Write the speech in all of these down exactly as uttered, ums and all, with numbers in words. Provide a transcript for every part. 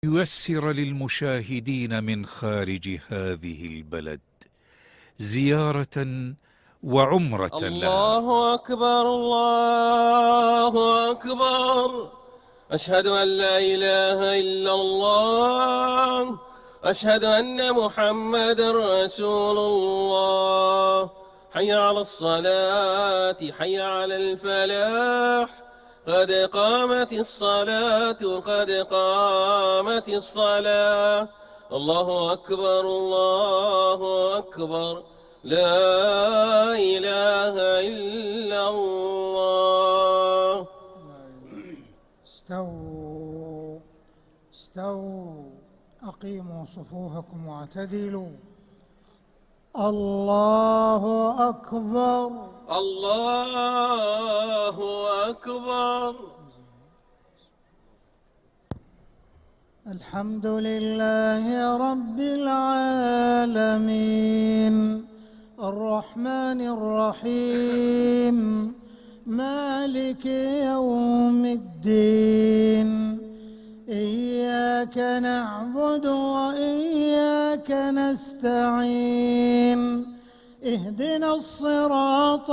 ييسر للمشاهدين من خارج هذه البلد زيارة وعمرة لها. الله أكبر الله أكبر، أشهد أن لا إله إلا الله، أشهد أن محمد رسول الله. حي على الصلاة، حي على الفلاح، قد قامت الصلاة، قد قامت الصلاة. الله أكبر الله أكبر، لا إله إلا الله. استووا استووا أقيموا صفوفكم واعتدلوا. الله أكبر الله أكبر. الحمد لله رب العالمين الرحمن الرحيم مالك يوم الدين. إياك نعبد وإياك نستعين. اهدنا الصراط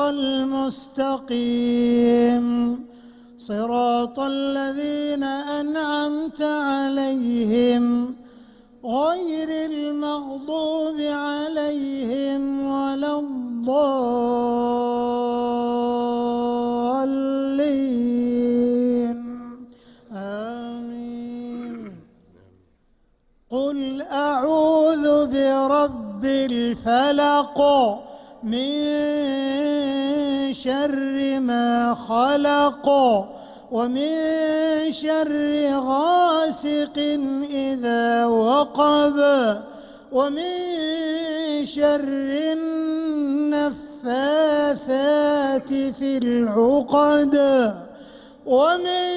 المستقيم، صراط الذين أنعمت عليهم غير المغضوب عليهم ولا الضالين. آمين. قل أعوذ برب الفلق من شر ما خلق ومن شر غاسق إذا وقب ومن شر النفاثات في العقد ومن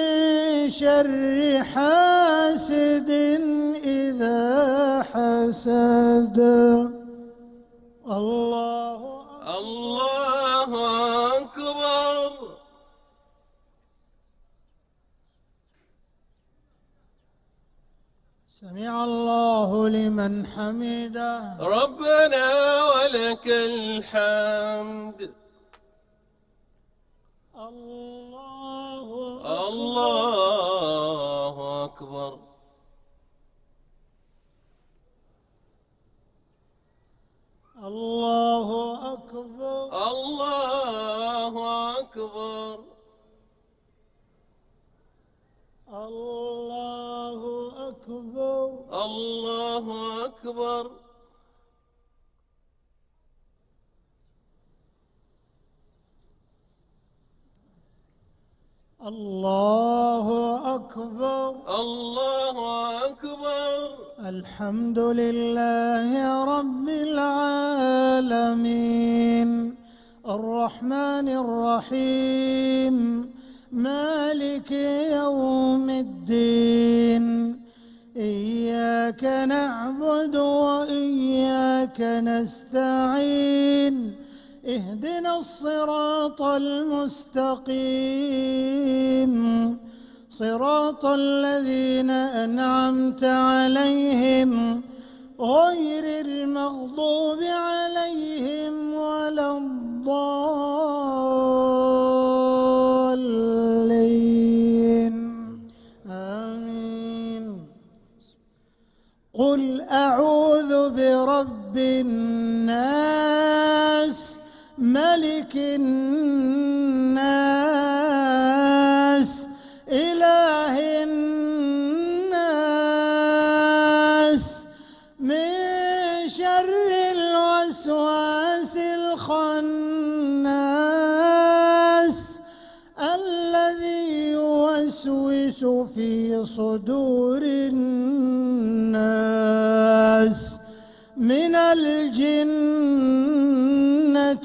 شر حاسد إذا حسد. الله الله أكبر. سمع الله لمن حمده. ربنا ولك الحمد. الله الله أكبر. الله أكبر. الله أكبر. الله أكبر. الله أكبر. الله أكبر. الله أكبر. الحمد لله رب العالمين الرحمن الرحيم مالك يوم الدين. إياك نعبد وإياك نستعين. اهدنا الصراط المستقيم، صراط الذين أنعمت عليهم غير المغضوب عليهم ولا الضالين. آمين. قل أعوذ برب الناس ملك الناس إله الناس من شر الوسواس الخناس الذي يوسوس في صدور الناس من الجنة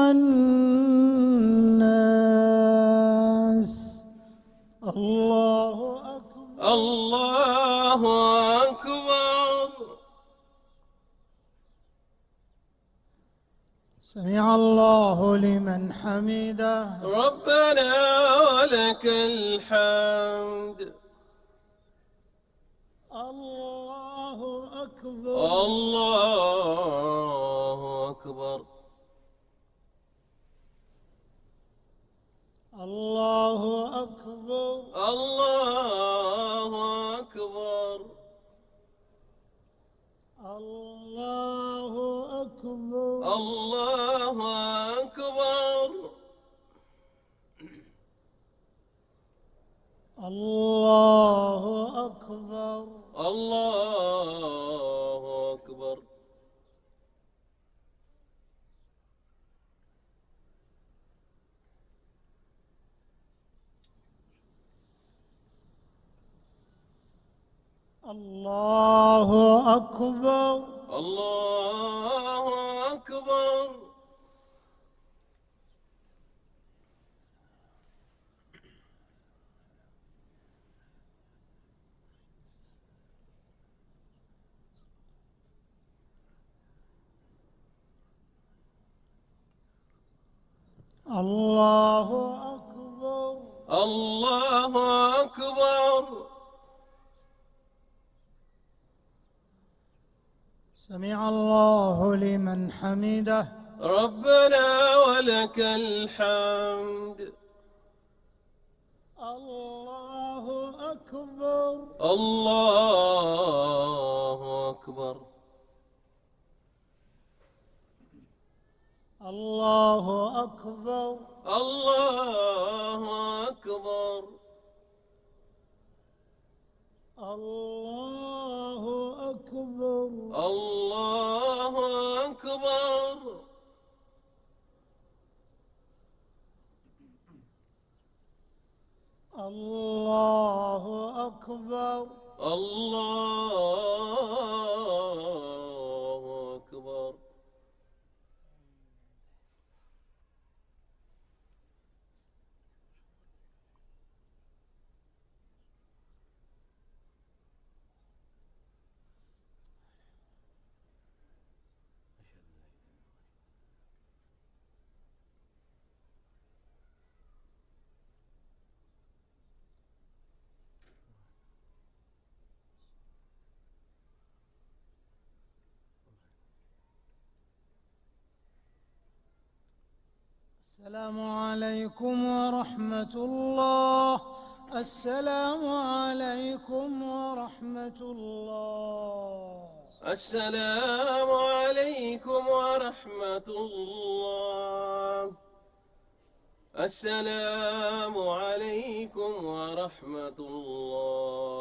والناس. الله أكبر. الله أكبر. سمع الله لمن حمده. ربنا ولك الحمد. الله أكبر. الله أكبر. الله أكبر. الله أكبر. الله أكبر. الله أكبر. الله أكبر. الله أكبر. الله أكبر. الله أكبر. الله أكبر. الله أكبر. سمع الله لمن حمده. ربنا ولك الحمد. الله أكبر. الله أكبر. الله أكبر. الله أكبر. الله أكبر. الله أكبر. الله أكبر. الله أكبر. السلام عليكم ورحمة الله. السلام عليكم ورحمة الله. السلام عليكم ورحمة الله. السلام عليكم ورحمة الله.